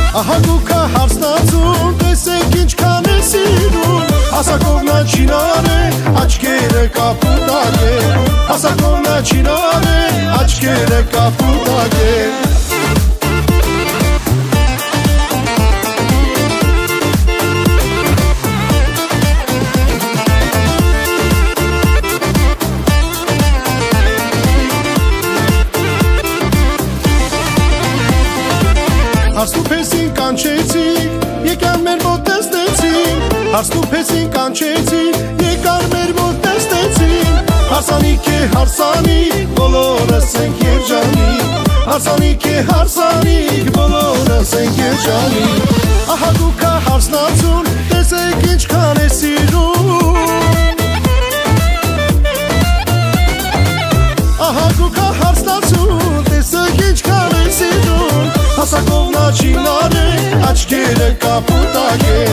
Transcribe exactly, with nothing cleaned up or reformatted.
Ահա դուքա հարցնացում, տեսեք ինչքան է սիրում, հասակովնա չինար է, աչքերը կապուտակ է, հասակովնա չինար է, աչքերը կապուտակ է։ Հարստուփեսին կանչեցին, եկան մեր մոտ տեսնեցին, հարստուփեսին կանչեցին, եկան մեր մոտ տեսնեցին, հարսանիք է հարսանիք, բոլորս ենք երջանիկ, հարսանիք է հարսանիք, բոլորս ենք երջանիկ, ահա դուքա հարսնացուն, տեսեք ինչքան է սիրում, ահա դուքա հարսնացուն, տեսեք ինչքան է սիրում, հասակովնա չինար է, աչքերը կապուտակ է։